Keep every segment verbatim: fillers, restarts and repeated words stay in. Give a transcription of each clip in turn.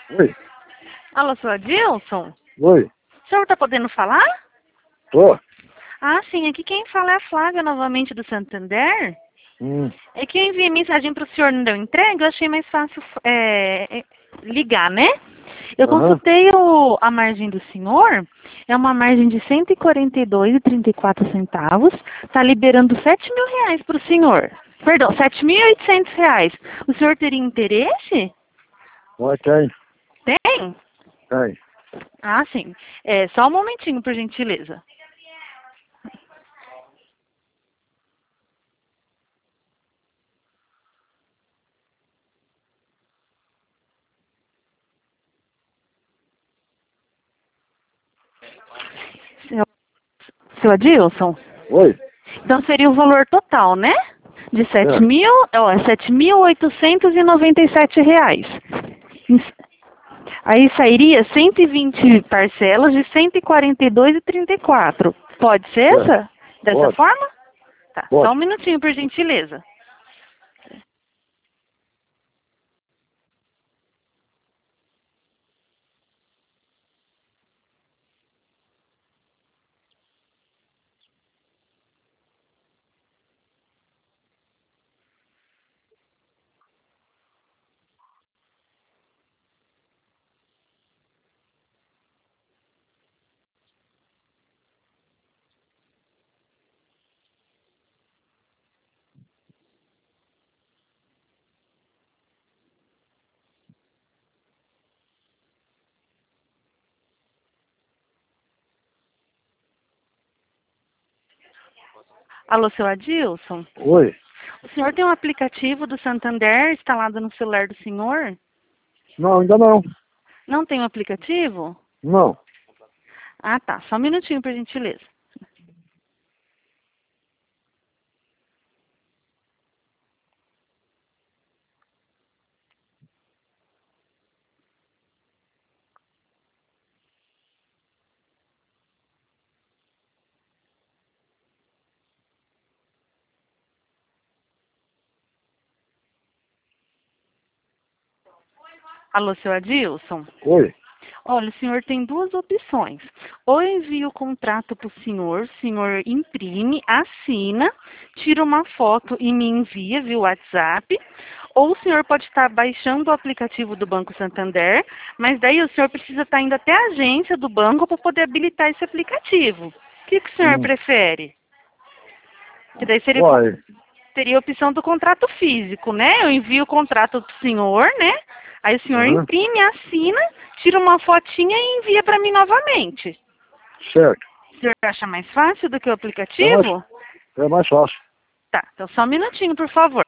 Oi, Alô, seu Adilson? oi, O senhor está podendo falar? tô. Ah, sim, aqui quem fala é a Flávia, novamente, do Santander. Hum, É que eu enviei mensagem para o senhor, não deu entrega, eu achei mais fácil é, é, ligar, né? Eu aham. consultei o, a margem do senhor, é uma margem de cento e quarenta e dois reais e trinta e quatro centavos, está liberando sete mil reais para o senhor. Perdão, sete mil e oitocentos reais. O senhor teria interesse? Oi, tem, Tem? tem. Ah, sim. É, só um momentinho, por gentileza. Seu, seu Adilson? Oi, Então seria o valor total, né? De sete certo. mil, ó, sete mil oitocentos e noventa e sete reais. Aí sairia cento e vinte parcelas de cento e quarenta e dois reais e trinta e quatro. Pode ser Certo. essa? Dessa Pode, forma? Tá, só um pode. minutinho, por gentileza. Alô, seu Adilson? Oi. O senhor tem um aplicativo do Santander instalado no celular do senhor? Não, ainda não. Não tem um aplicativo? Não. Ah, tá. Só um minutinho, por gentileza. Alô, seu Adilson? Oi. Olha, o senhor tem duas opções. Ou eu envio o contrato para o senhor, o senhor imprime, assina, tira uma foto e me envia via WhatsApp. Ou o senhor pode estar baixando o aplicativo do Banco Santander, mas daí o senhor precisa estar indo até a agência do banco para poder habilitar esse aplicativo. O que, que o senhor Hum. prefere? Que daí seria, co- Uai. teria a opção do contrato físico, né? Eu envio o contrato para o senhor, né? Aí o senhor Aham. imprime, assina, tira uma fotinha e envia para mim novamente. Certo. O senhor acha mais fácil do que o É mais, aplicativo? é mais fácil. Tá, então só um minutinho, por favor.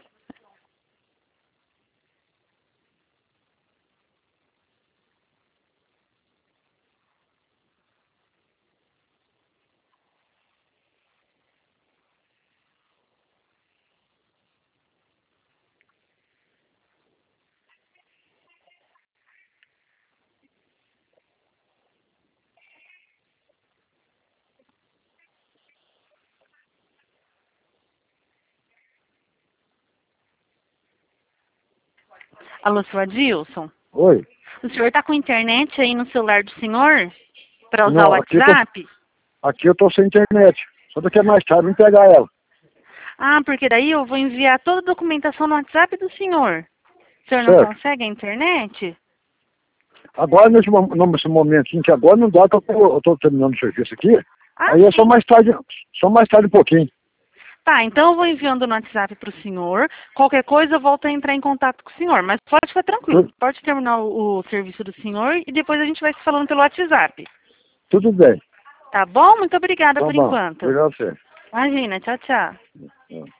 Alô, seu Adilson? Oi. O senhor está com internet aí no celular do senhor? Para usar o Não, aqui eu tô, WhatsApp? aqui eu tô sem internet. Só daqui a mais tarde vem pegar ela. Ah, porque daí eu vou enviar toda a documentação no WhatsApp do senhor. O senhor não Certo. consegue a internet? Agora, nesse, mom- nesse momentinho que agora não dá, que eu tô, eu tô terminando o serviço aqui. Ah, Aí é só sim. mais tarde, só mais tarde um pouquinho. Tá, então eu vou enviando no WhatsApp para o senhor. Qualquer coisa eu volto a entrar em contato com o senhor. Mas pode ficar tranquilo. Tu- Pode terminar o, o serviço do senhor e depois a gente vai se falando pelo WhatsApp. Tudo bem. Tá bom? Muito obrigada Tá por bom. enquanto. Obrigado a você. Imagina, tchau, tchau. É.